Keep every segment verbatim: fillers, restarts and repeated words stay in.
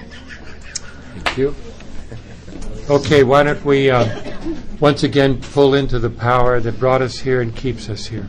Thank you. Okay, why don't we uh, once again pull into the power that brought us here and keeps us here.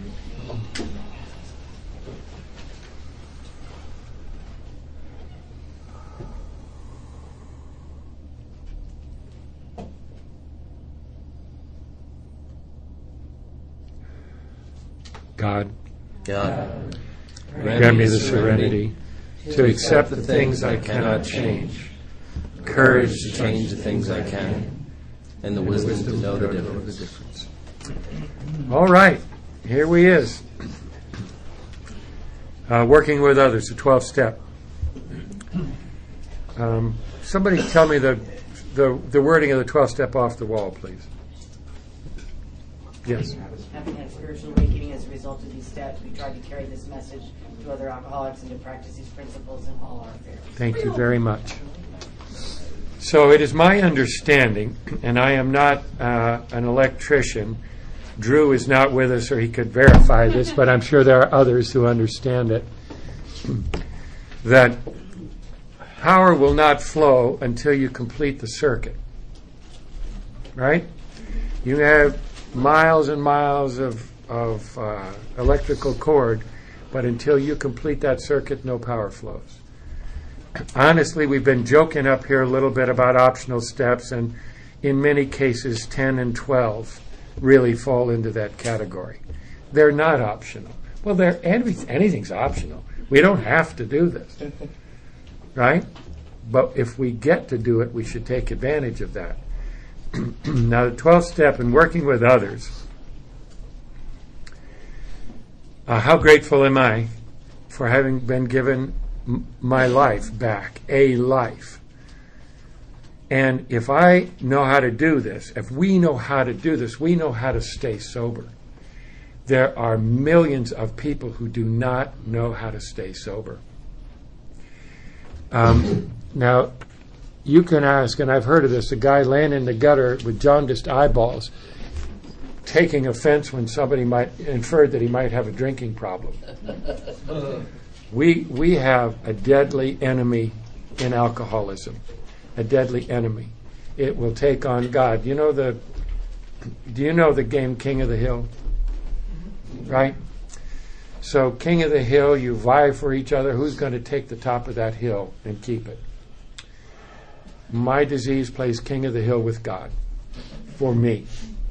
God, God, grant me the serenity to accept the things I cannot change, courage to change the things I can, and the wisdom to know the difference. All right, here we is. Uh, working with others, the twelfth step. Um, somebody tell me the, the the wording of the twelfth step off the wall, please. Yes. Having had spiritual awakening as a result of these steps, we try to carry this message to other alcoholics and to practice these principles in all our affairs. Thank you very much. So it is my understanding, and I am not uh, an electrician. Drew is not with us, or he could verify this, but I'm sure there are others who understand it, that power will not flow until you complete the circuit. Right? You have miles and miles of, of uh, electrical cord, but until you complete that circuit, no power flows. Honestly, we've been joking up here a little bit about optional steps, and in many cases, ten and twelve really fall into that category. They're not optional. Well, they're, anything's optional. We don't have to do this, right? But if we get to do it, we should take advantage of that. Now, the twelfth step in working with others, uh, how grateful am I for having been given m- my life back, a life. And if I know how to do this, if we know how to do this, we know how to stay sober. There are millions of people who do not know how to stay sober. Um, now, you can ask, and I've heard of this, a guy laying in the gutter with jaundiced eyeballs, taking offense when somebody might inferred that he might have a drinking problem. We we have a deadly enemy in alcoholism, a deadly enemy. It will take on God. You know the, do you know the game King of the Hill? Right? So King of the Hill, you vie for each other. Who's going to take the top of that hill and keep it? My disease plays King of the Hill with God for me.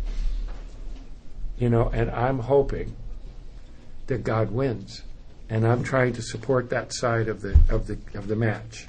You know, and I'm hoping that God wins. And I'm trying to support that side of the of the of the match.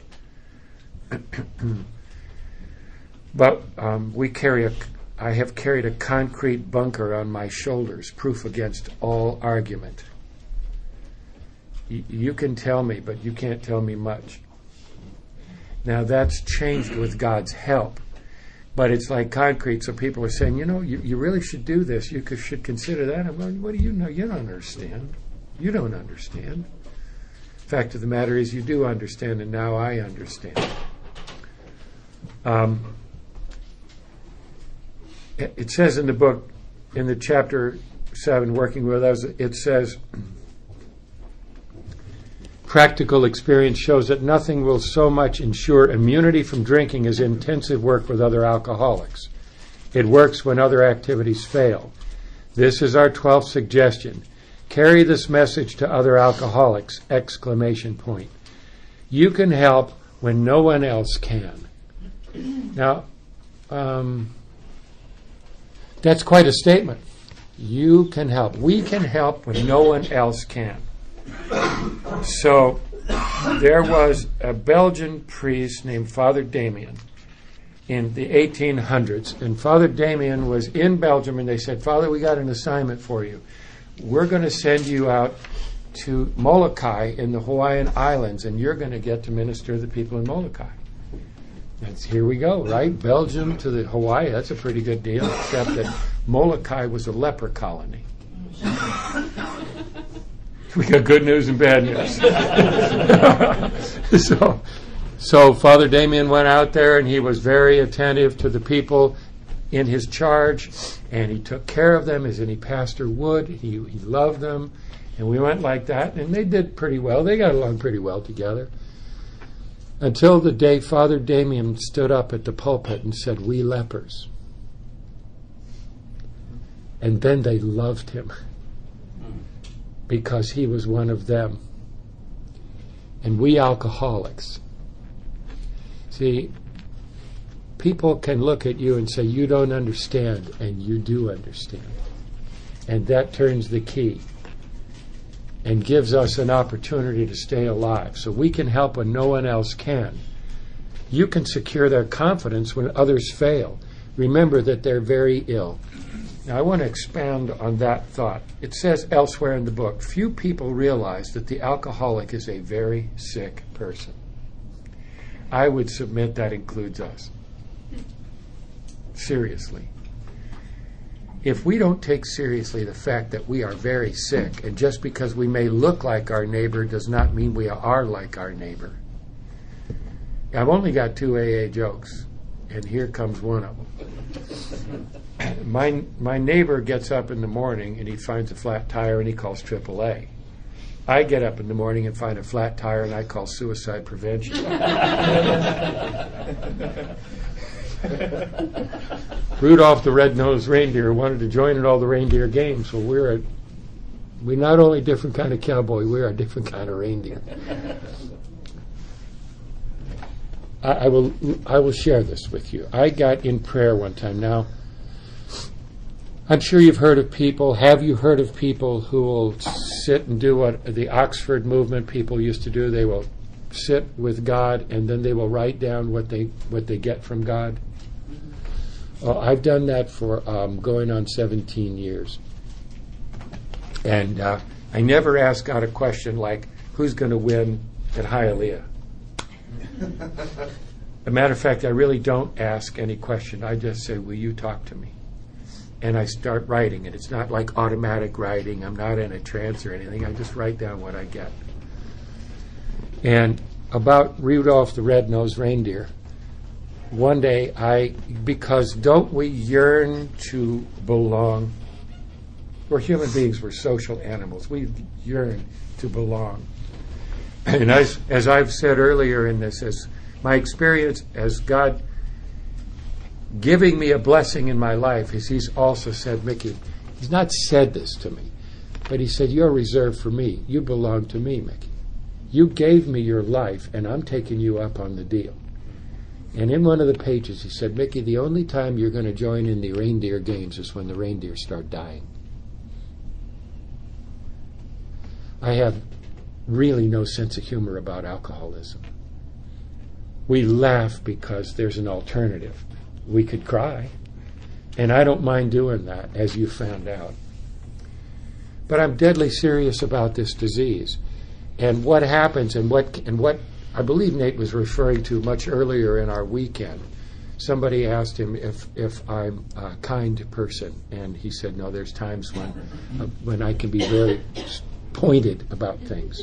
But um, we carry a I have carried a concrete bunker on my shoulders, proof against all argument. Y- you can tell me, but you can't tell me much. Now, that's changed with God's help. But it's like concrete, so people are saying, you know, you, you really should do this. You could, should consider that. I'm going, what do you know? You don't understand. You don't understand. Fact of the matter is, you do understand, and now I understand. Um, it, it says in the book, in the chapter seven, Working with Others, it says, practical experience shows that nothing will so much ensure immunity from drinking as intensive work with other alcoholics. It works when other activities fail. This is our twelfth suggestion. Carry this message to other alcoholics! Exclamation point. You can help when no one else can. Now, um, that's quite a statement. You can help. We can help when no one else can. So there was a Belgian priest named Father Damien in the eighteen hundreds, and Father Damien was in Belgium, and they said, Father, we got an assignment for you. We're going to send you out to Molokai in the Hawaiian Islands, and you're going to get to minister to the people in Molokai. That's, here we go, right? Belgium to the Hawaii, that's a pretty good deal, except that Molokai was a leper colony. We got good news and bad news. so, so Father Damien went out there, and he was very attentive to the people in his charge, and he took care of them as any pastor would. He, he loved them, and we went like that, and they did pretty well. They got along pretty well together. Until the day Father Damien stood up at the pulpit and said, "We lepers." And then they loved him because he was one of them. And we alcoholics, see, people can look at you and say, "You don't understand," and you do understand. And that turns the key and gives us an opportunity to stay alive. So we can help when no one else can. You can secure their confidence when others fail. Remember that they're very ill. Now I want to expand on that thought. It says elsewhere in the book, few people realize that the alcoholic is a very sick person. I would submit that includes us. Seriously. If we don't take seriously the fact that we are very sick, and just because we may look like our neighbor does not mean we are like our neighbor. I've only got two A A jokes, and here comes one of them. My, my neighbor gets up in the morning and he finds a flat tire and he calls triple A. I get up in the morning and find a flat tire and I call suicide prevention. Rudolph the Red-Nosed Reindeer wanted to join in all the reindeer games. Well, we're a, we're not only a different kind of cowboy, we're a different kind of reindeer. I, I will I will share this with you. I got in prayer one time. Now, I'm sure you've heard of people. Have you heard of people who will sit and do what the Oxford movement people used to do? They will sit with God and then they will write down what they what they get from God. Well, I've done that for um, going on seventeen years. And uh, I never ask God a question like, who's going to win at Hialeah? As a matter of fact, I really don't ask any question. I just say, will you talk to me? And I start writing it. It's not like automatic writing. I'm not in a trance or anything. I just write down what I get. And about Rudolph the Red-Nosed Reindeer, one day I, because don't we yearn to belong? We're human beings, we're social animals. We yearn to belong. And as, as I've said earlier in this, as my experience as God giving me a blessing in my life is he's also said, Mickey, he's not said this to me, but he said, you're reserved for me. You belong to me, Mickey. You gave me your life, and I'm taking you up on the deal. And in one of the pages, he said, Mickey, the only time you're going to join in the reindeer games is when the reindeer start dying. I have really no sense of humor about alcoholism. We laugh because there's an alternative. We could cry, and I don't mind doing that, as you found out. But I'm deadly serious about this disease. And what happens and what and what I believe Nate was referring to much earlier in our weekend. Somebody asked him if, if I'm a kind person, and he said, no, there's times when uh, when I can be very pointed about things.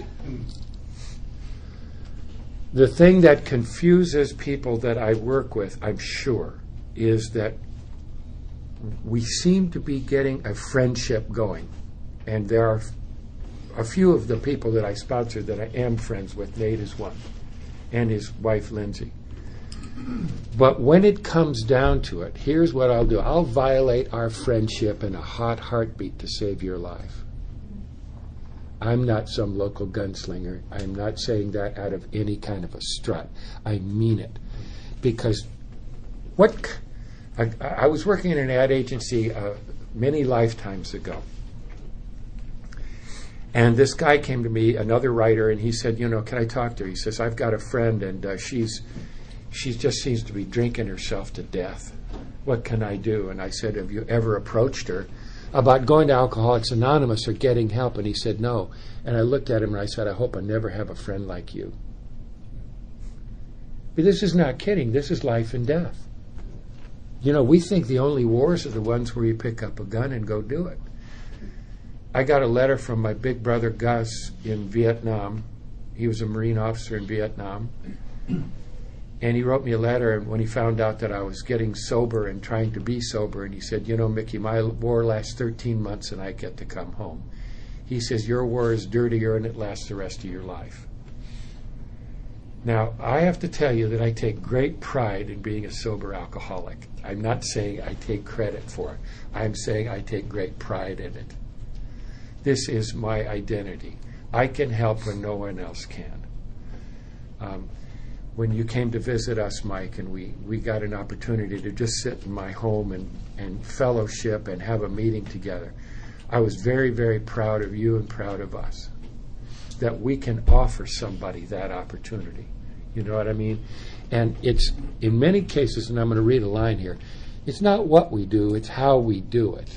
The thing that confuses people that I work with, I'm sure, is that we seem to be getting a friendship going. And there are a few of the people that I sponsor that I am friends with. Nate is one, and his wife, Lindsay. But when it comes down to it, here's what I'll do. I'll violate our friendship in a hot heartbeat to save your life. I'm not some local gunslinger. I'm not saying that out of any kind of a strut. I mean it. Because what I, I was working in an ad agency uh, many lifetimes ago. And this guy came to me, another writer, and he said, you know, can I talk to her? He says, I've got a friend, and uh, she's she just seems to be drinking herself to death. What can I do? And I said, have you ever approached her about going to Alcoholics Anonymous or getting help? And he said, no. And I looked at him and I said, I hope I never have a friend like you. But this is not kidding. This is life and death. You know, we think the only wars are the ones where you pick up a gun and go do it. I got a letter from my big brother Gus in Vietnam. He was a Marine officer in Vietnam. And he wrote me a letter when he found out that I was getting sober and trying to be sober. And he said, you know, Mickey, my war lasts thirteen months and I get to come home. He says, your war is dirtier and it lasts the rest of your life. Now, I have to tell you that I take great pride in being a sober alcoholic. I'm not saying I take credit for it. I'm saying I take great pride in it. This is my identity. I can help when no one else can. Um, when you came to visit us, Mike, and we, we got an opportunity to just sit in my home and, and fellowship and have a meeting together, I was very, very proud of you and proud of us, that we can offer somebody that opportunity. You know what I mean? And it's, in many cases, and I'm going to read a line here, it's not what we do, it's how we do it.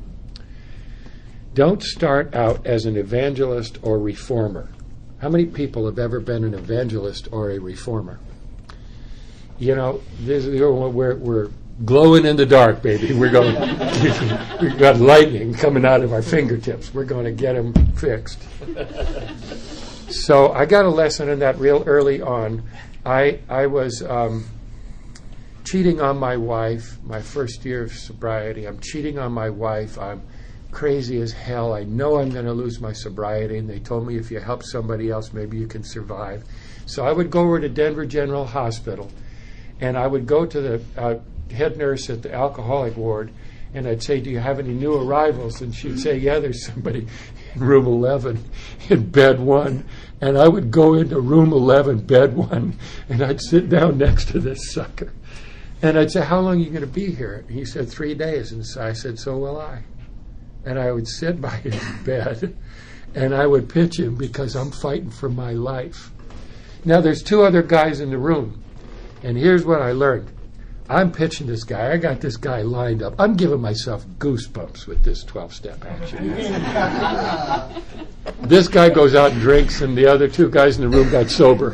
Don't start out as an evangelist or reformer. How many people have ever been an evangelist or a reformer? You know, this, you know we're, we're glowing in the dark, baby. We're going, we've got lightning coming out of our fingertips. We're going to get them fixed. So I got a lesson in that real early on. I I was um, cheating on my wife, my first year of sobriety. I'm cheating on my wife. I'm crazy as hell. I know I'm going to lose my sobriety, and they told me if you help somebody else, maybe you can survive. So I would go over to Denver General Hospital, and I would go to the uh, head nurse at the alcoholic ward, and I'd say, do you have any new arrivals? And she'd say, yeah, there's somebody in room eleven in bed one. And I would go into room eleven, bed one, and I'd sit down next to this sucker. And I'd say, how long are you going to be here? And he said, three days. And so I said, so will I. And I would sit by his bed, and I would pitch him because I'm fighting for my life. Now, there's two other guys in the room, and here's what I learned. I'm pitching this guy. I got this guy lined up. I'm giving myself goosebumps with this twelve-step action. This guy goes out and drinks, and the other two guys in the room got sober.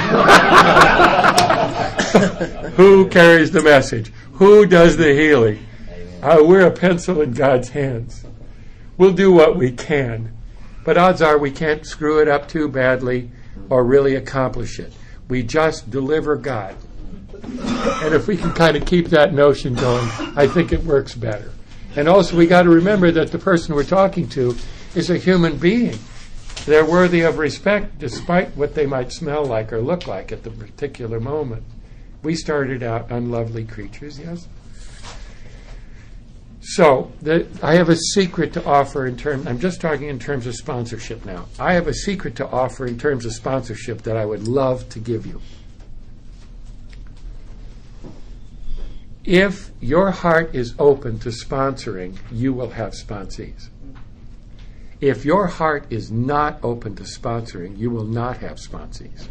Who carries the message? Who does the healing? Uh, we're a pencil in God's hands. We'll do what we can. But odds are we can't screw it up too badly or really accomplish it. We just deliver God. And if we can kind of keep that notion going, I think it works better. And also we got to remember that the person we're talking to is a human being. They're worthy of respect despite what they might smell like or look like at the particular moment. We started out unlovely creatures, yes? So the, I have a secret to offer in terms, I'm just talking in terms of sponsorship now. I have a secret to offer in terms of sponsorship that I would love to give you. If your heart is open to sponsoring, you will have sponsees. If your heart is not open to sponsoring, you will not have sponsees.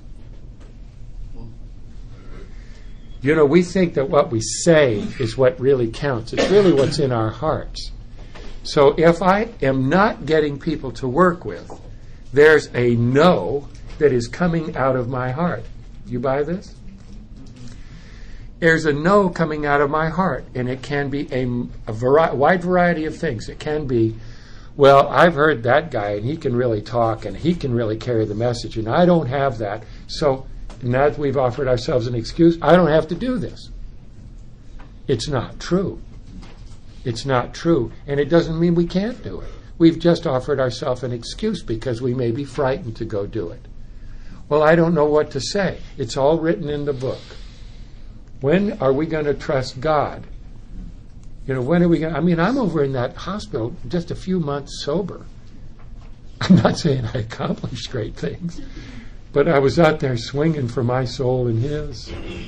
You know, we think that what we say is what really counts. It's really what's in our hearts. So if I am not getting people to work with, there's a no that is coming out of my heart. You buy this? There's a no coming out of my heart, and it can be a, a vari- wide variety of things. It can be, well, I've heard that guy, and he can really talk, and he can really carry the message, and I don't have that. So now that we've offered ourselves an excuse, I don't have to do this. It's not true. It's not true, and it doesn't mean we can't do it. We've just offered ourselves an excuse because we may be frightened to go do it. Well, I don't know what to say. It's all written in the book. When are we going to trust God? You know, when are we going to... I mean, I'm over in that hospital just a few months sober. I'm not saying I accomplished great things, but I was out there swinging for my soul and his.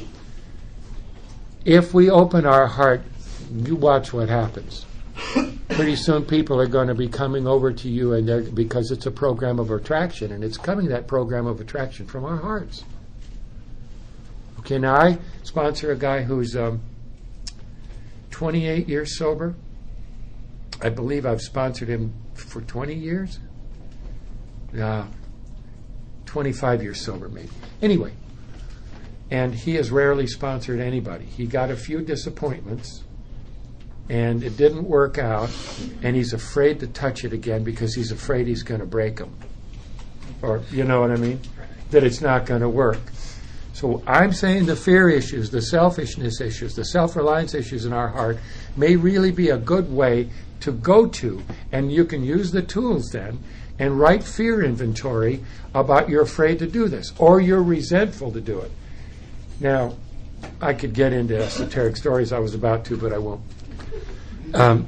If we open our heart, you watch what happens. Pretty soon people are going to be coming over to you, and they're, because it's a program of attraction, and it's coming, that program of attraction, from our hearts. Okay, now I sponsor a guy who's um, twenty-eight years sober. I believe I've sponsored him for twenty years. Uh, twenty-five years sober, maybe. Anyway, and he has rarely sponsored anybody. He got a few disappointments, and it didn't work out, and he's afraid to touch it again because he's afraid he's going to break them. Or, you know what I mean? That it's not going to work. So I'm saying the fear issues, the selfishness issues, the self-reliance issues in our heart may really be a good way to go to, and you can use the tools then and write fear inventory about you're afraid to do this or you're resentful to do it. Now, I could get into esoteric stories. I was about to, but I won't. Um,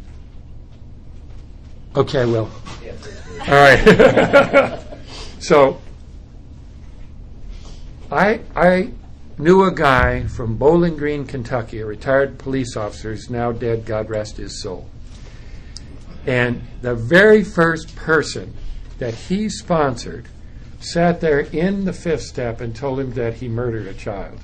okay, I will. All right. So, I I knew a guy from Bowling Green, Kentucky, a retired police officer who's now dead, God rest his soul. And the very first person that he sponsored sat there in the fifth step and told him that he murdered a child.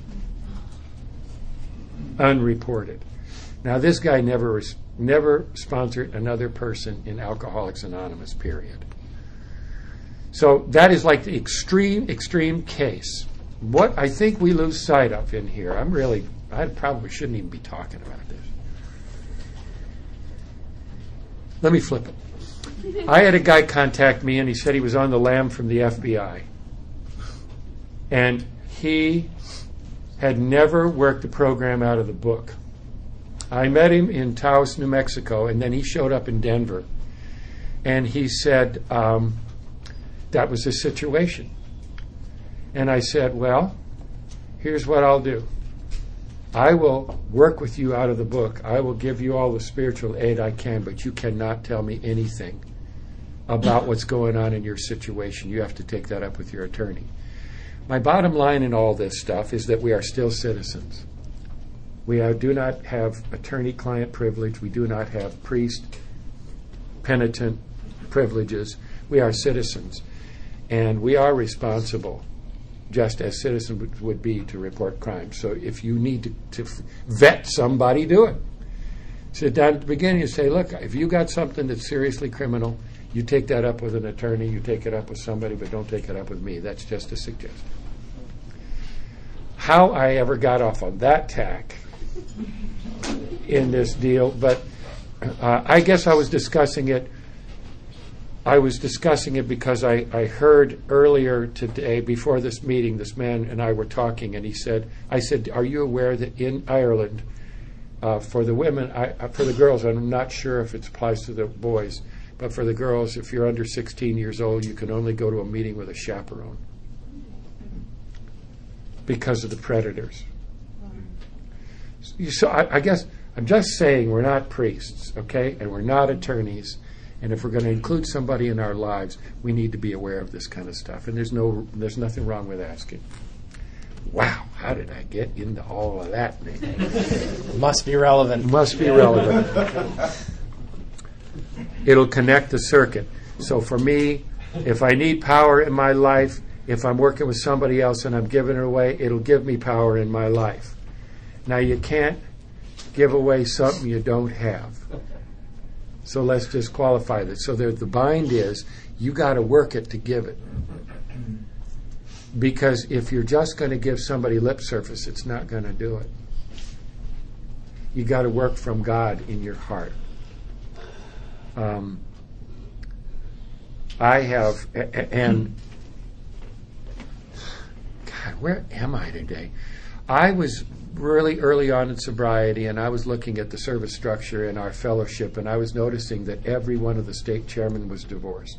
Unreported. Now, this guy never res- never sponsored another person in Alcoholics Anonymous, period. So that is like the extreme, extreme case. What I think we lose sight of in here, I'm really, I probably shouldn't even be talking about this. Let me flip it. I had a guy contact me, and he said he was on the lam from the F B I. And he had never worked the program out of the book. I met him in Taos, New Mexico, and then he showed up in Denver. And he said um, that was his situation. And I said, well, here's what I'll do. I will work with you out of the book. I will give you all the spiritual aid I can, but you cannot tell me anything about what's going on in your situation. You have to take that up with your attorney. My bottom line in all this stuff is that we are still citizens. We are, do not have attorney-client privilege. We do not have priest-penitent privileges. We are citizens. And we are responsible, just as citizens would be, to report crime. So if you need to, to vet somebody, do it. Sit down at the beginning and say, look, if you got something that's seriously criminal, you take that up with an attorney, you take it up with somebody, but don't take it up with me. That's just a suggestion. How I ever got off on that tack in this deal, but uh, I guess I was discussing it I was discussing it because I, I heard earlier today, before this meeting, this man and I were talking, and he said, I said, are you aware that in Ireland, uh, for the women, I, uh, for the girls, I'm not sure if it applies to the boys, but for the girls, if you're under sixteen years old, you can only go to a meeting with a chaperone because of the predators. So I, I guess I'm just saying we're not priests, okay, and we're not attorneys. And if we're going to include somebody in our lives, we need to be aware of this kind of stuff. And there's no, there's nothing wrong with asking. Wow, how did I get into all of that? Must be relevant. Must be relevant. It'll connect the circuit. So for me, if I need power in my life, if I'm working with somebody else and I'm giving it away, it'll give me power in my life. Now, you can't give away something you don't have. So let's just qualify this. So there, the bind is, you got to work it to give it. Because if you're just going to give somebody lip service, it's not going to do it. You got to work from God in your heart. Um, I have, and God, where am I today? I was really early on in sobriety, and I was looking at the service structure in our fellowship, and I was noticing that every one of the state chairmen was divorced.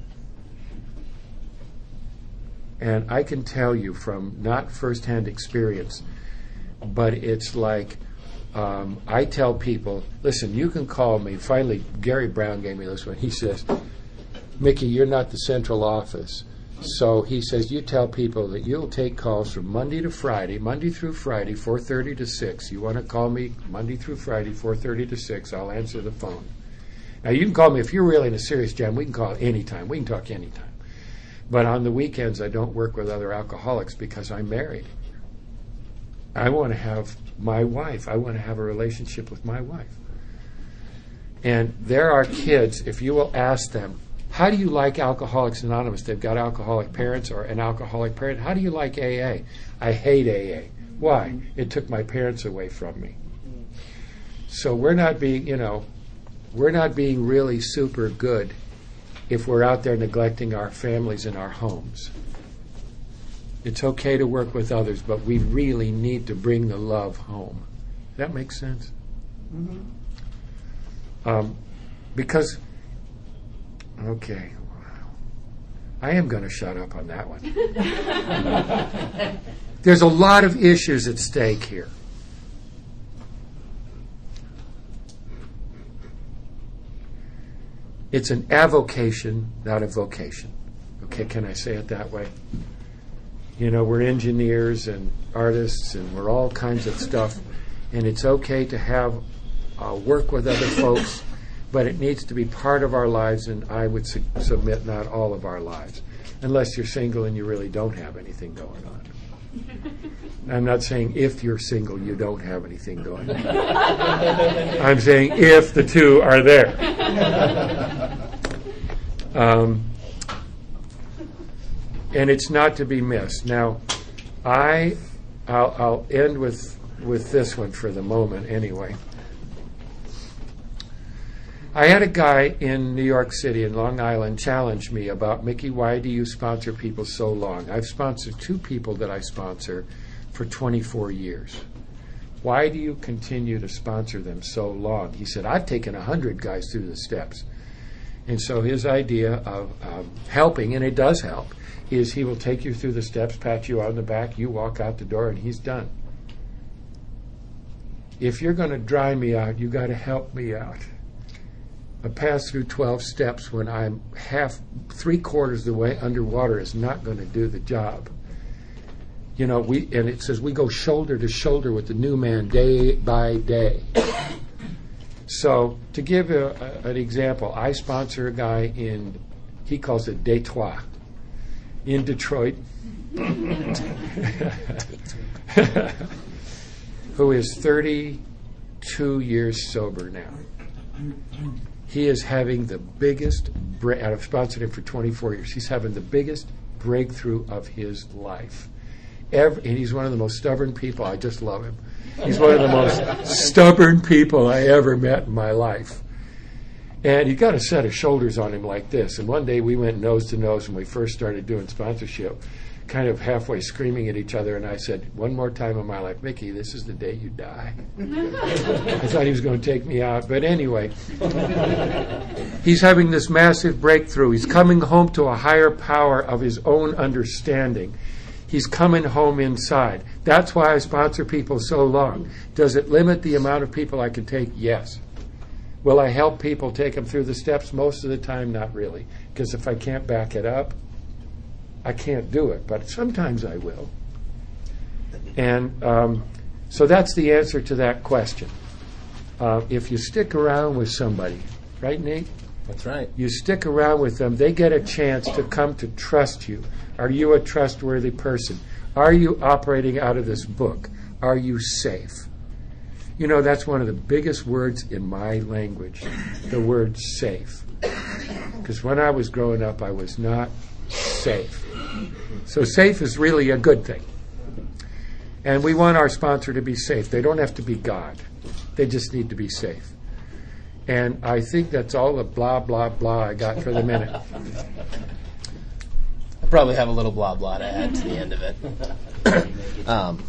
And I can tell you from not firsthand experience, but it's like, um, I tell people, listen, you can call me. Finally, Gary Brown gave me this one. He says, Mickey, you're not the central office. So he says, you tell people that you'll take calls from Monday to Friday, Monday through Friday, four thirty to six. You want to call me Monday through Friday, four thirty to six. I'll answer the phone. Now, you can call me if you're really in a serious jam. We can call anytime. We can talk anytime. But on the weekends, I don't work with other alcoholics because I'm married. I want to have my wife. I want to have a relationship with my wife. And there are kids, if you will ask them, how do you like Alcoholics Anonymous? They've got alcoholic parents or an alcoholic parent. How do you like A A? I hate A A. Why? It took my parents away from me. So we're not being, you know, we're not being really super good if we're out there neglecting our families and our homes. It's okay to work with others, but we really need to bring the love home. Does that make sense? Mm-hmm. Um, because Okay. I am going to shut up on that one. There's a lot of issues at stake here. It's an avocation, not a vocation. Okay, can I say it that way? You know, we're engineers and artists and we're all kinds of stuff, and it's okay to have uh, work with other folks, but it needs to be part of our lives, and I would su- submit not all of our lives, unless you're single and you really don't have anything going on. I'm not saying if you're single you don't have anything going on. I'm saying if the two are there. Um, and it's not to be missed. Now, I, I'll, I'll end with, with this one for the moment anyway. I had a guy in New York City, in Long Island, challenge me about, Mickey, why do you sponsor people so long? I've sponsored two people that I sponsor for twenty-four years. Why do you continue to sponsor them so long? He said, I've taken one hundred guys through the steps. And so his idea of um, helping, and it does help, is he will take you through the steps, pat you on the back, you walk out the door, and he's done. If you're going to dry me out, you got to help me out. A pass through twelve steps when I'm half, three quarters of the way underwater is not going to do the job. You know, we and it says we go shoulder to shoulder with the new man day by day. So to give a, a, an example, I sponsor a guy in, he calls it Detroit, in Detroit, who is thirty-two years sober now. He is having the biggest, bre- I've sponsored him for twenty-four years, he's having the biggest breakthrough of his life. Every, and he's one of the most stubborn people. I just love him. He's one of the most stubborn people I ever met in my life. And you got a set of shoulders on him like this. And one day we went nose to nose when we first started doing sponsorship, kind of halfway screaming at each other. And I said, one more time in my life, Mickey, this is the day you die. I thought he was going to take me out. But anyway, he's having this massive breakthrough. He's coming home to a higher power of his own understanding. He's coming home inside. That's why I sponsor people so long. Does it limit the amount of people I can take? Yes. Will I help people take them through the steps? Most of the time, not really. Because if I can't back it up, I can't do it. But sometimes I will. And um, so that's the answer to that question. Uh, if you stick around with somebody, right, Nate? That's right. You stick around with them, they get a chance to come to trust you. Are you a trustworthy person? Are you operating out of this book? Are you safe? You know, that's one of the biggest words in my language, the word safe. Because when I was growing up, I was not safe. So safe is really a good thing. And we want our sponsor to be safe. They don't have to be God. They just need to be safe. And I think that's all the blah, blah, blah I got for the minute. I probably have a little blah blah to add to the end of it. um,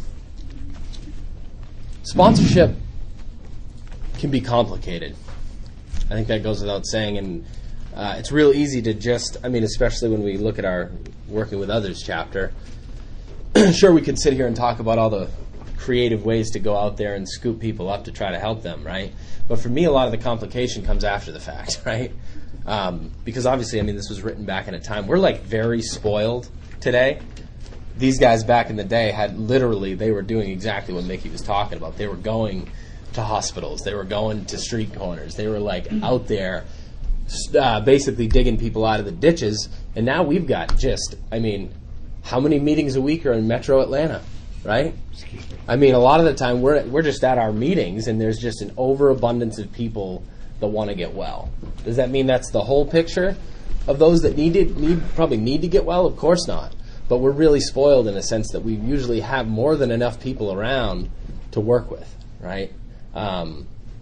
sponsorship can be complicated. I think that goes without saying, and uh, it's real easy to just, I mean, especially when we look at our Working with Others chapter, sure, we can sit here and talk about all the creative ways to go out there and scoop people up to try to help them, right? But for me, a lot of the complication comes after the fact, right? Um, because obviously, I mean, this was written back in a time. We're like very spoiled today. These guys back in the day had literally, they were doing exactly what Mickey was talking about. They were going to hospitals. They were going to street corners. They were like out there uh, basically digging people out of the ditches. And now we've got just, I mean, how many meetings a week are in Metro Atlanta, right? I mean, a lot of the time we're we're just at our meetings and there's just an overabundance of people that want to get well. Does that mean that's the whole picture of those that need to, need probably need to get well? Of course not. But we're really spoiled in a sense that we usually have more than enough people around to work with, right? Um,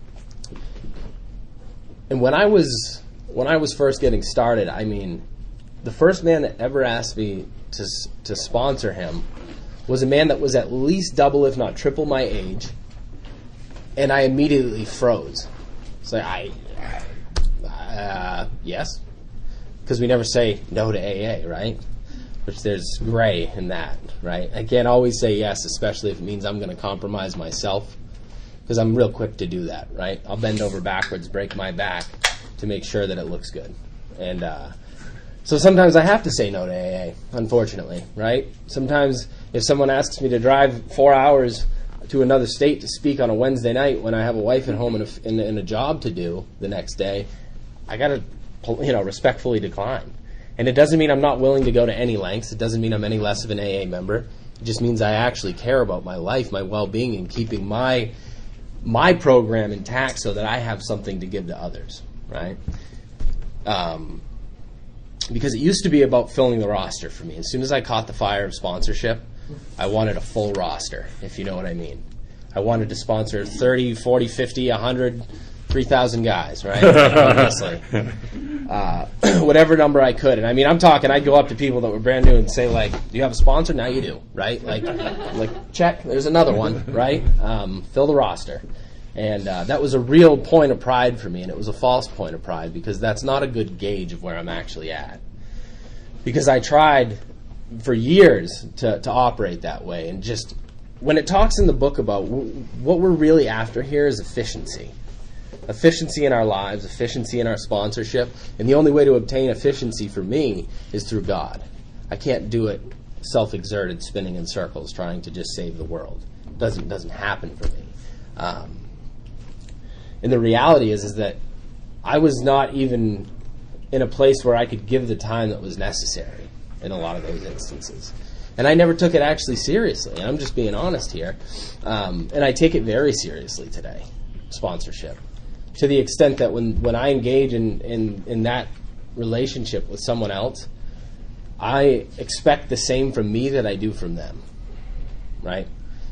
and when I was when I was first getting started, I mean, the first man that ever asked me to to sponsor him was a man that was at least double, if not triple, my age, and I immediately froze. It's like, I, uh, yes. because we never say no to A A, right? Which there's gray in that, right? I can't always say yes, especially if it means I'm going to compromise myself, because I'm real quick to do that, right? I'll bend over backwards, break my back to make sure that it looks good. And uh, so sometimes I have to say no to A A, unfortunately, right? Sometimes if someone asks me to drive four hours to another state to speak on a Wednesday night when I have a wife at home and a, and, and a job to do the next day, I got to, you know, respectfully decline. And it doesn't mean I'm not willing to go to any lengths. It doesn't mean I'm any less of an A A member. It just means I actually care about my life, my well-being, and keeping my my program intact so that I have something to give to others, right? Um, because it used to be about filling the roster for me. As soon as I caught the fire of sponsorship, I wanted a full roster, if you know what I mean. I wanted to sponsor thirty, forty, fifty, one hundred, three thousand guys, right? Honestly. Uh, whatever number I could. And I mean, I'm talking, I'd go up to people that were brand new and say, like, do you have a sponsor? Now you do, right? Like, like check, there's another one, right? Um, fill the roster. And uh, that was a real point of pride for me, and it was a false point of pride, because that's not a good gauge of where I'm actually at. Because I tried for years to, to operate that way, and just, when it talks in the book about w- what we're really after here is efficiency. Efficiency in our lives, efficiency in our sponsorship, and the only way to obtain efficiency for me is through God. I can't do it self-exerted, spinning in circles, trying to just save the world. It doesn't doesn't happen for me. Um, and the reality is, is that I was not even in a place where I could give the time that was necessary in a lot of those instances. And I never took it actually seriously. I'm just being honest here. Um, and I take it very seriously today, sponsorship. To the extent that when, when I engage in, in, in that relationship with someone else, I expect the same from me that I do from them, right?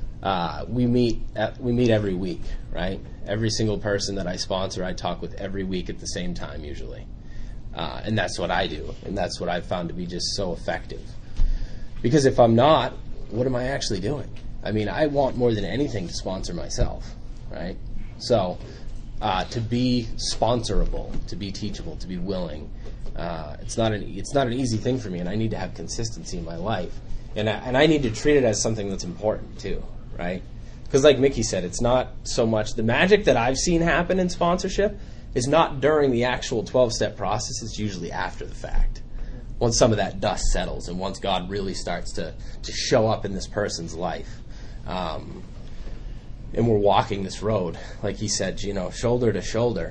Uh, we meet at, we meet every week, right? Every single person that I sponsor, I talk with every week at the same time usually. Uh, and that's what I do, and that's what I've found to be just so effective. Because if I'm not, what am I actually doing? I mean, I want more than anything to sponsor myself, right? So... Uh, to be sponsorable, to be teachable, to be willing. Uh, it's not an it's not an easy thing for me, and I need to have consistency in my life, and I, and I need to treat it as something that's important too, right? Because like Mickey said, it's not so much the magic that I've seen happen in sponsorship is not during the actual twelve-step process. It's usually after the fact, once some of that dust settles, and once God really starts to to show up in this person's life. Um, And we're walking this road, like he said, you know, shoulder to shoulder.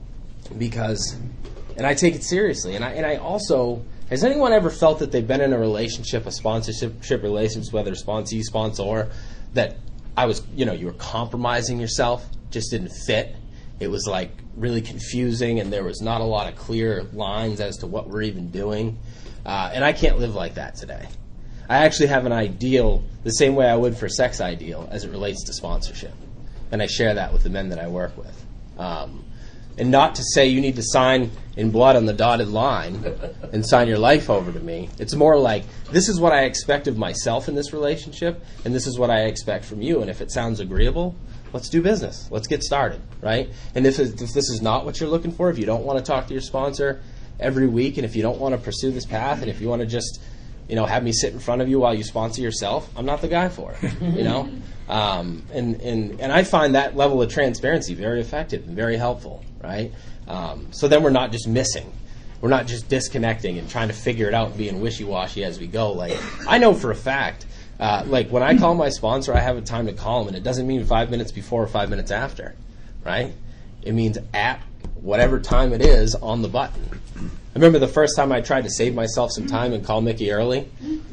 Because, and I take it seriously. And I and I also, has anyone ever felt that they've been in a relationship, a sponsorship relationship, whether sponsee, sponsor, that I was, you know, you were compromising yourself, just didn't fit. It was like really confusing, and there was not a lot of clear lines as to what we're even doing. Uh, and I can't live like that today. I actually have an ideal the same way I would for sex ideal as it relates to sponsorship. And I share that with the men that I work with. Um, and not to say you need to sign in blood on the dotted line and sign your life over to me. It's more like, this is what I expect of myself in this relationship, and this is what I expect from you. And if it sounds agreeable, let's do business. Let's get started, right? And if, if this is not what you're looking for, if you don't want to talk to your sponsor every week, and if you don't want to pursue this path, and if you want to just... you know, have me sit in front of you while you sponsor yourself, I'm not the guy for it, you know? Um, and, and, and I find that level of transparency very effective and very helpful, right? Um, so then we're not just missing. We're not just disconnecting and trying to figure it out and being wishy-washy as we go. Like, I know for a fact, uh, like, when I call my sponsor, I have a time to call him, and it doesn't mean five minutes before or five minutes after, right? It means at whatever time it is on the button. I remember the first time I tried to save myself some time and call Mickey early.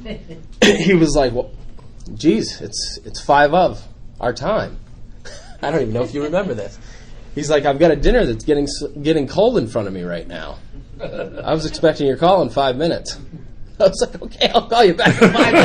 He was like, well, geez, it's it's five of our time. I don't even know if you remember this. He's like, I've got a dinner that's getting getting cold in front of me right now. I was expecting your call in five minutes. I was like, okay, I'll call you back in five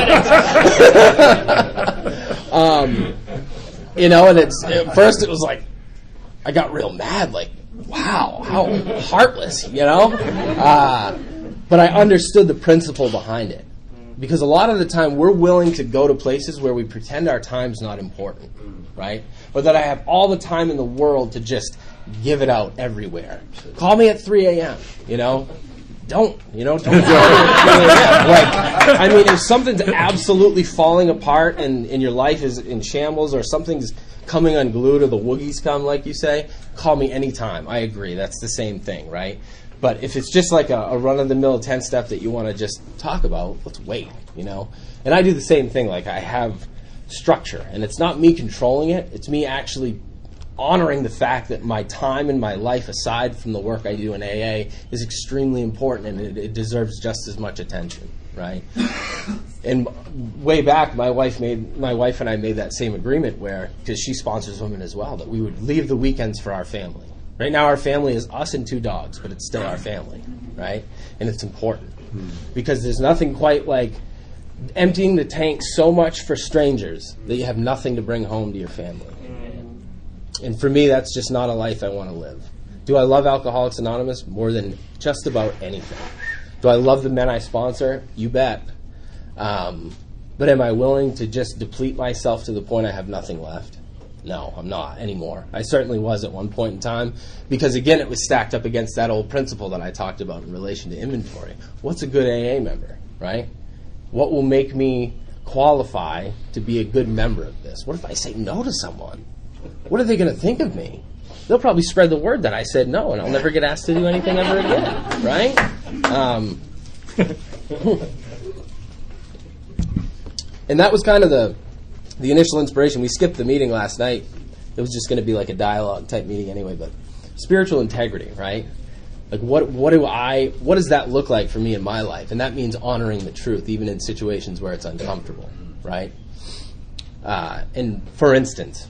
minutes. um, you know, and it's at first it was like, I got real mad, like, wow, how heartless, you know? Uh, but I understood the principle behind it. Because a lot of the time we're willing to go to places where we pretend our time's not important, right? Or that I have all the time in the world to just give it out everywhere. Call me at three a.m., you know? don't, you know, don't. Like, I mean, if something's absolutely falling apart and, and your life is in shambles, or something's coming unglued, or the woogies come, like you say, call me anytime. I agree. That's the same thing, right? But if it's just like a, a run-of-the-mill ten-step that you want to just talk about, let's wait, you know? And I do the same thing. Like, I have structure, and it's not me controlling it. It's me actually honoring the fact that my time in my life, aside from the work I do in A A, is extremely important, and it, it deserves just as much attention, right? And way back, my wife made my wife and I made that same agreement where, because she sponsors women as well, that we would leave the weekends for our family. Right now, our family is us and two dogs, but it's still our family, right? And it's important hmm. because there's nothing quite like emptying the tank so much for strangers that you have nothing to bring home to your family. And for me, that's just not a life I want to live. Do I love Alcoholics Anonymous more than just about anything? Do I love the men I sponsor? You bet. Um, but am I willing to just deplete myself to the point I have nothing left? No, I'm not anymore. I certainly was at one point in time, because, again, it was stacked up against that old principle that I talked about in relation to inventory. What's a good A A member, right? What will make me qualify to be a good member of this? What if I say no to someone? What are they going to think of me? They'll probably spread the word that I said no, and I'll never get asked to do anything ever again, right? Um, and that was kind of the the initial inspiration. We skipped the meeting last night. It was just going to be like a dialogue type meeting anyway, but spiritual integrity, right? Like what what do I what does that look like for me in my life? And that means honoring the truth, even in situations where it's uncomfortable, right? Uh, and for instance,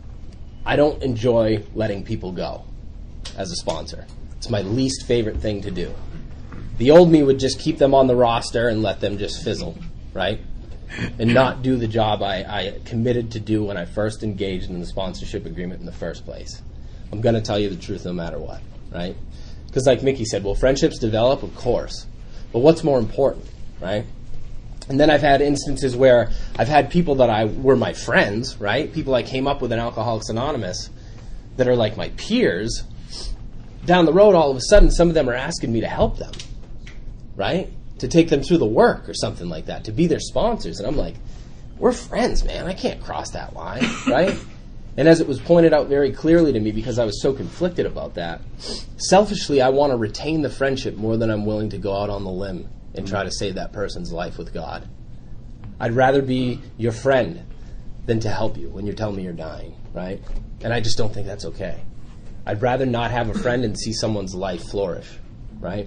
I don't enjoy letting people go as a sponsor. It's my least favorite thing to do. The old me would just keep them on the roster and let them just fizzle, right? And not do the job I, I committed to do when I first engaged in the sponsorship agreement in the first place. I'm going to tell you the truth no matter what, right? Because like Mickey said, will friendships develop? Of course. But what's more important, right? And then I've had instances where I've had people that I were my friends, right? People I came up with in Alcoholics Anonymous that are like my peers. Down the road, all of a sudden, some of them are asking me to help them, right? To take them through the work or something like that, to be their sponsors. And I'm like, we're friends, man. I can't cross that line, right? And as it was pointed out very clearly to me, because I was so conflicted about that, selfishly, I want to retain the friendship more than I'm willing to go out on the limb and try to save that person's life with God. I'd rather be your friend than to help you when you're telling me you're dying, right? And I just don't think that's okay. I'd rather not have a friend and see someone's life flourish, right?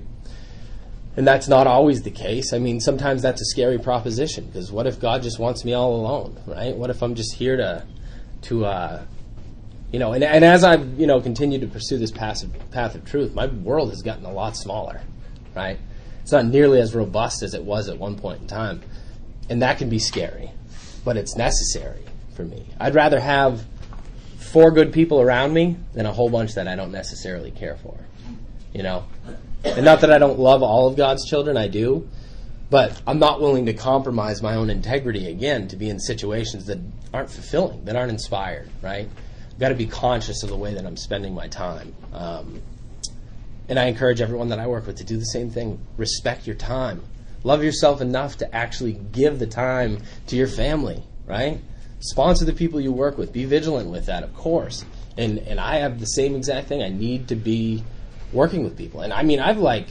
And that's not always the case. I mean, sometimes that's a scary proposition, because what if God just wants me all alone, right? What if I'm just here to, to uh, you know, and, and as I've, you know, continued to pursue this path of, path of truth, my world has gotten a lot smaller, right? It's not nearly as robust as it was at one point in time. And that can be scary, but it's necessary for me. I'd rather have four good people around me than a whole bunch that I don't necessarily care for, you know? And not that I don't love all of God's children, I do, but I'm not willing to compromise my own integrity, again, to be in situations that aren't fulfilling, that aren't inspired, right? I've got to be conscious of the way that I'm spending my time. Um, And I encourage everyone that I work with to do the same thing. Respect your time. Love yourself enough to actually give the time to your family, right? Sponsor the people you work with. Be vigilant with that, of course. And and I have the same exact thing. I need to be working with people. And I mean, I've like,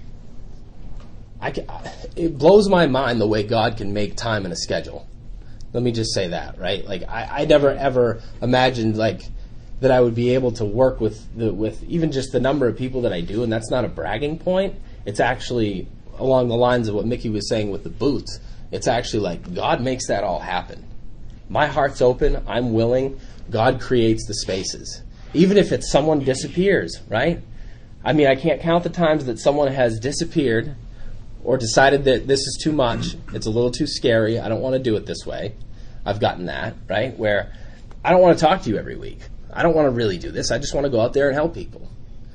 I can, it blows my mind the way God can make time in a schedule. Let me just say that, right? Like, I, I never ever imagined, like, that I would be able to work with the, with even just the number of people that I do, and that's not a bragging point. It's actually along the lines of what Mickey was saying with the boots. It's actually like God makes that all happen. My heart's open. I'm willing. God creates the spaces. Even if it's someone disappears, right? I mean, I can't count the times that someone has disappeared or decided that this is too much. It's a little too scary. I don't want to do it this way. I've gotten that, right? Where I don't want to talk to you every week. I don't want to really do this. I just want to go out there and help people.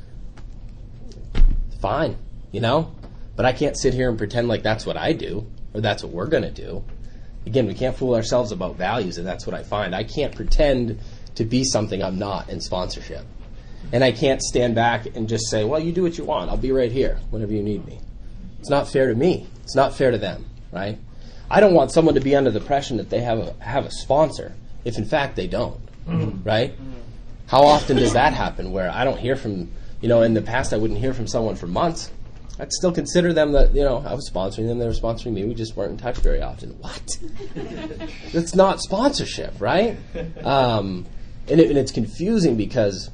Fine, you know? But I can't sit here and pretend like that's what I do or that's what we're going to do. Again, we can't fool ourselves about values, and that's what I find. I can't pretend to be something I'm not in sponsorship. And I can't stand back and just say, well, you do what you want. I'll be right here whenever you need me. It's not fair to me. It's not fair to them, right? I don't want someone to be under the impression that they have a, have a sponsor if, in fact, they don't, mm-hmm. right? Mm-hmm. How often does that happen where I don't hear from, you know, in the past I wouldn't hear from someone for months. I'd still consider them that, you know, I was sponsoring them, they were sponsoring me, we just weren't in touch very often. What? That's not sponsorship, right? Um, and, it, and it's confusing because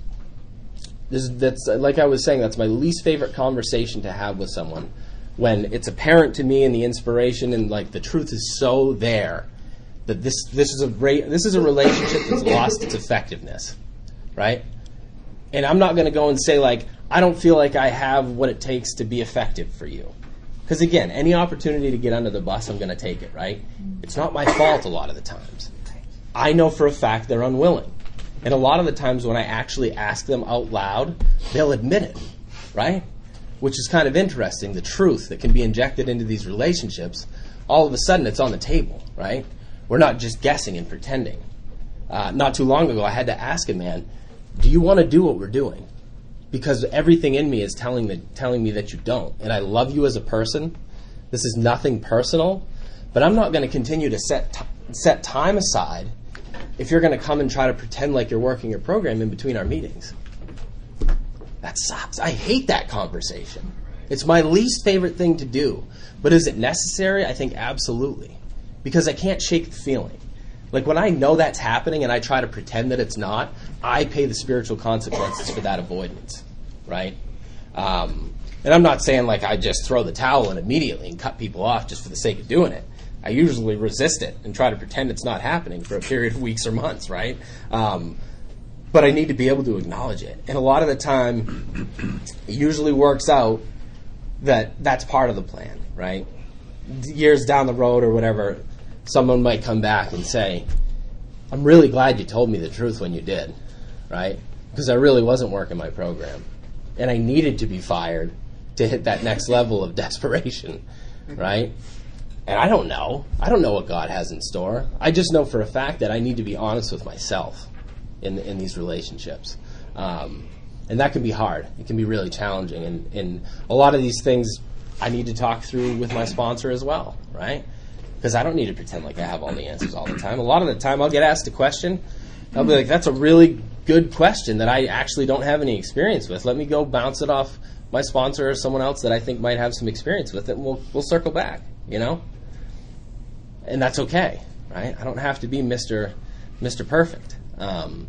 this, that's, like I was saying, that's my least favorite conversation to have with someone when it's apparent to me and the inspiration and like the truth is so there that this this is a re- this is a relationship that's lost its effectiveness, right? And I'm not going to go and say like I don't feel like I have what it takes to be effective for you, because again, any opportunity to get under the bus, I'm going to take it, right? It's not my fault a lot of the times. I know for a fact they're unwilling, and a lot of the times when I actually ask them out loud, they'll admit it, right? Which is kind of interesting, the truth that can be injected into these relationships, all of a sudden it's on the table, right? We're not just guessing and pretending. Uh, not too long ago, I had to ask a man, do you want to do what we're doing? Because everything in me is telling, the, telling me that you don't. And I love you as a person. This is nothing personal. But I'm not going to continue to set, t- set time aside if you're going to come and try to pretend like you're working your program in between our meetings. That sucks. I hate that conversation. It's my least favorite thing to do. But is it necessary? I think absolutely. Because I can't shake the feeling. Like when I know that's happening and I try to pretend that it's not, I pay the spiritual consequences for that avoidance, right? Um, and I'm not saying like I just throw the towel in immediately and cut people off just for the sake of doing it. I usually resist it and try to pretend it's not happening for a period of weeks or months, right? Um, But I need to be able to acknowledge it. And a lot of the time, it usually works out that that's part of the plan, right? Years down the road or whatever, someone might come back and say, I'm really glad you told me the truth when you did, right? Because I really wasn't working my program. And I needed to be fired to hit that next level of desperation, right? And I don't know. I don't know what God has in store. I just know for a fact that I need to be honest with myself in in these relationships. Um, and that can be hard. It can be really challenging. And, and a lot of these things I need to talk through with my sponsor as well, right? Because I don't need to pretend like I have all the answers all the time. A lot of the time I'll get asked a question. I'll be like, that's a really good question that I actually don't have any experience with. Let me go bounce it off my sponsor or someone else that I think might have some experience with it, and we'll, we'll circle back, you know? And that's okay, right? I don't have to be Mister Mister Perfect. Um,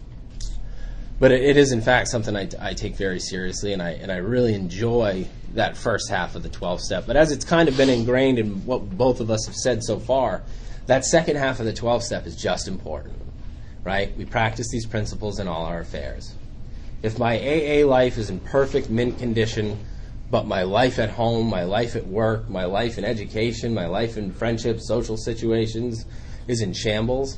but it, it is, in fact, something I, I take very seriously, and I and I really enjoy that first half of the twelve-step. But as it's kind of been ingrained in what both of us have said so far, that second half of the twelve-step is just important, right? We practice these principles in all our affairs. If my A A life is in perfect mint condition, but my life at home, my life at work, my life in education, my life in friendships, social situations is in shambles,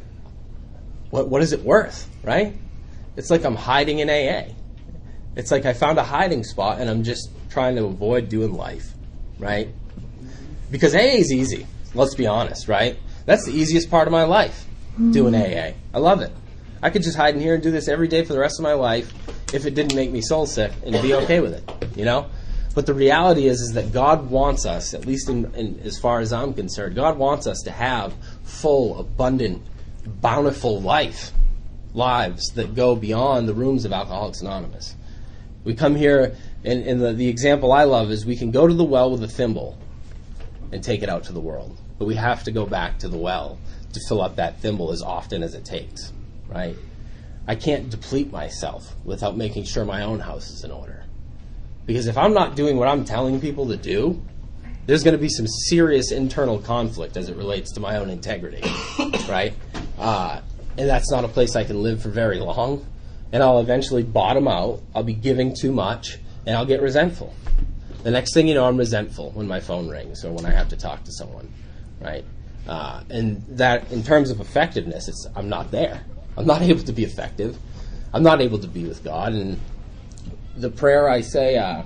What what is it worth, right? It's like I'm hiding in A A. It's like I found a hiding spot and I'm just trying to avoid doing life, right? Because A A is easy, let's be honest, right? That's the easiest part of my life, doing A A. I love it. I could just hide in here and do this every day for the rest of my life if it didn't make me soul sick and be okay with it, you know? But the reality is is that God wants us, at least in, in as far as I'm concerned, God wants us to have full, abundant, bountiful life, lives that go beyond the rooms of Alcoholics Anonymous. We come here, and, and the, the example I love is we can go to the well with a thimble and take it out to the world. But we have to go back to the well to fill up that thimble as often as it takes, right? I can't deplete myself without making sure my own house is in order. Because if I'm not doing what I'm telling people to do, there's going to be some serious internal conflict as it relates to my own integrity, right? Uh, and that's not a place I can live for very long. And I'll eventually bottom out. I'll be giving too much, and I'll get resentful. The next thing you know, I'm resentful when my phone rings or when I have to talk to someone, right? Uh, and that, in terms of effectiveness, it's I'm not there. I'm not able to be effective. I'm not able to be with God. And the prayer I say uh,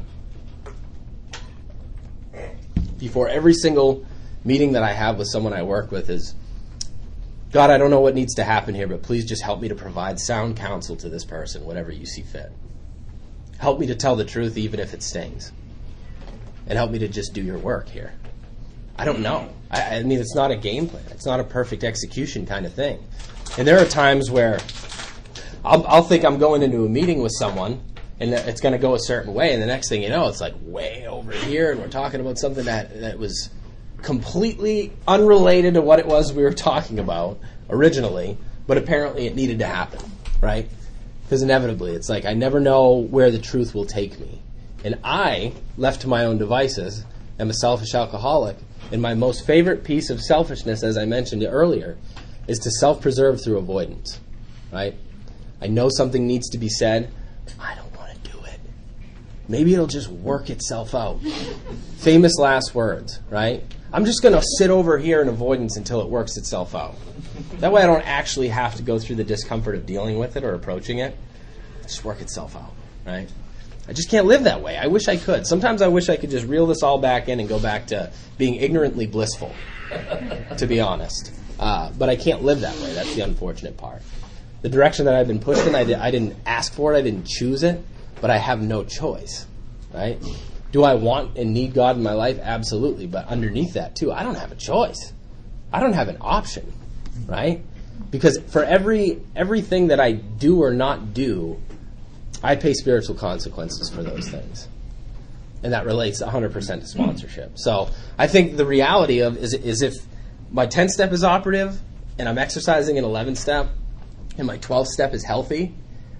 before every single meeting that I have with someone I work with is, God, I don't know what needs to happen here, but please just help me to provide sound counsel to this person, whatever you see fit. Help me to tell the truth even if it stings. And help me to just do your work here. I don't know. I, I mean, it's not a game plan. It's not a perfect execution kind of thing. And there are times where I'll, I'll think I'm going into a meeting with someone, and it's going to go a certain way, and the next thing you know, it's like way over here, and we're talking about something that, that was completely unrelated to what it was we were talking about originally, but apparently it needed to happen, right? Because inevitably, it's like I never know where the truth will take me. And I, left to my own devices, am a selfish alcoholic, and my most favorite piece of selfishness, as I mentioned earlier, is to self-preserve through avoidance, right? I know something needs to be said. I don't want to do it. Maybe it'll just work itself out. Famous last words, right? I'm just going to sit over here in avoidance until it works itself out. That way I don't actually have to go through the discomfort of dealing with it or approaching it. Just work itself out, right? I just can't live that way. I wish I could. Sometimes I wish I could just reel this all back in and go back to being ignorantly blissful, to be honest. Uh, but I can't live that way. That's the unfortunate part. The direction that I've been pushed in, I, di- I didn't ask for it. I didn't choose it. But I have no choice, right? Do I want and need God in my life? Absolutely. But underneath that, too, I don't have a choice. I don't have an option, right? Because for every everything that I do or not do, I pay spiritual consequences for those things. And that relates one hundred percent to sponsorship. So I think the reality of is, is if my ten-step is operative and I'm exercising an eleven-step and my twelve-step is healthy,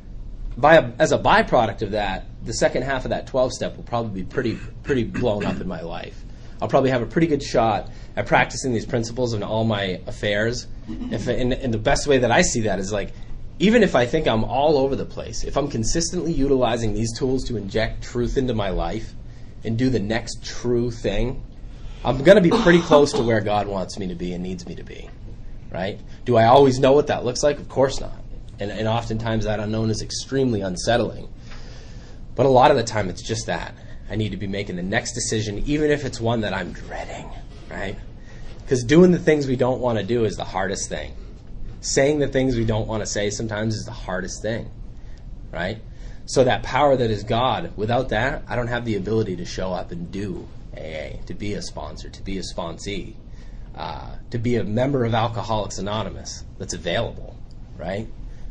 by a, as a byproduct of that, the second half of that twelve-step will probably be pretty pretty blown up in my life. I'll probably have a pretty good shot at practicing these principles in all my affairs. If, and, and the best way that I see that is like, even if I think I'm all over the place, if I'm consistently utilizing these tools to inject truth into my life and do the next true thing, I'm going to be pretty close to where God wants me to be and needs me to be, right? Do I always know what that looks like? Of course not. And, and oftentimes that unknown is extremely unsettling. But a lot of the time it's just that. I need to be making the next decision, even if it's one that I'm dreading, right? Because doing the things we don't want to do is the hardest thing. Saying the things we don't want to say sometimes is the hardest thing, right? So that power that is God, without that, I don't have the ability to show up and do A A, to be a sponsor, to be a sponsee, uh, to be a member of Alcoholics Anonymous that's available, right?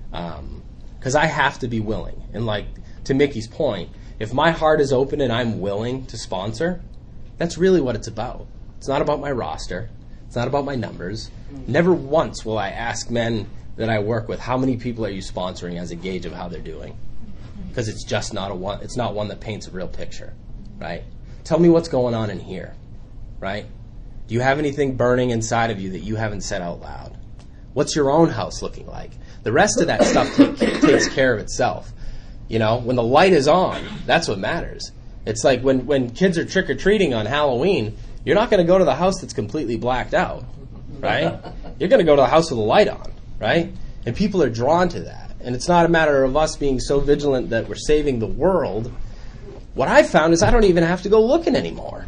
Because um, I have to be willing. And like to Mickey's point, if my heart is open and I'm willing to sponsor, that's really what it's about. It's not about my roster. It's not about my numbers. Never once will I ask men that I work with, how many people are you sponsoring as a gauge of how they're doing? Because it's just not a one. It's not one that paints a real picture, right? Tell me what's going on in here, right? Do you have anything burning inside of you that you haven't said out loud? What's your own house looking like? The rest of that stuff take, takes care of itself. You know, when the light is on, that's what matters. It's like when, when kids are trick-or-treating on Halloween, you're not going to go to the house that's completely blacked out, right? You're going to go to the house with a light on, right? And people are drawn to that. And it's not a matter of us being so vigilant that we're saving the world. What I've found is I don't even have to go looking anymore.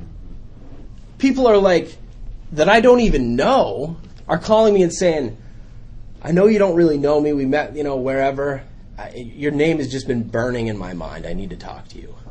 People are like, that I don't even know, are calling me and saying, I know you don't really know me. We met, you know, wherever. I, your name has just been burning in my mind. I need to talk to you.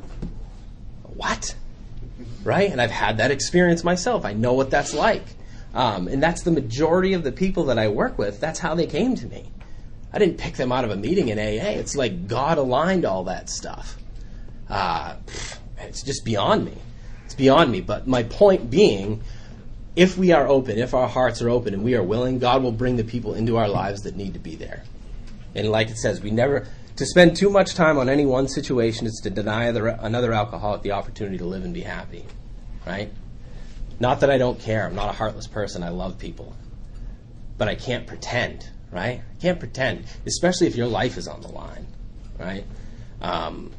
What? Right? And I've had that experience myself. I know what that's like. Um, and that's the majority of the people that I work with. That's how they came to me. I didn't pick them out of a meeting in A A. It's like God aligned all that stuff. Uh, it's just beyond me. It's beyond me. But my point being, if we are open, if our hearts are open and we are willing, God will bring the people into our lives that need to be there. And like it says, we never, to spend too much time on any one situation is to deny other, another alcoholic the opportunity to live and be happy, right? Not that I don't care. I'm not a heartless person. I love people. But I can't pretend, right? I can't pretend, especially if your life is on the line, right? Um,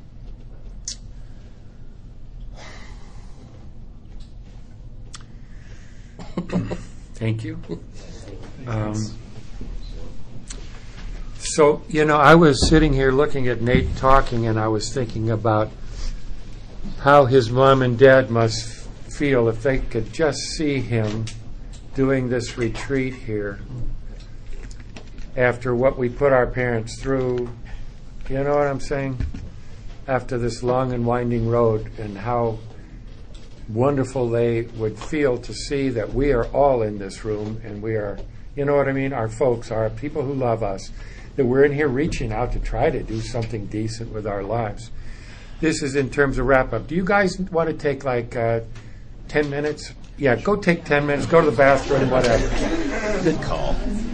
Thank you. Um, so, you know, I was sitting here looking at Nate talking, and I was thinking about how his mom and dad must feel if they could just see him doing this retreat here. after what we put our parents through. You know what I'm saying? After this long and winding road, and how wonderful they would feel to see that we are all in this room, and we are, you know what I mean, our folks, our people who love us, that we're in here reaching out to try to do something decent with our lives. This is in terms of wrap-up. Do you guys want to take like uh, ten minutes? Yeah, go take ten minutes, go to the bathroom, whatever. Good call.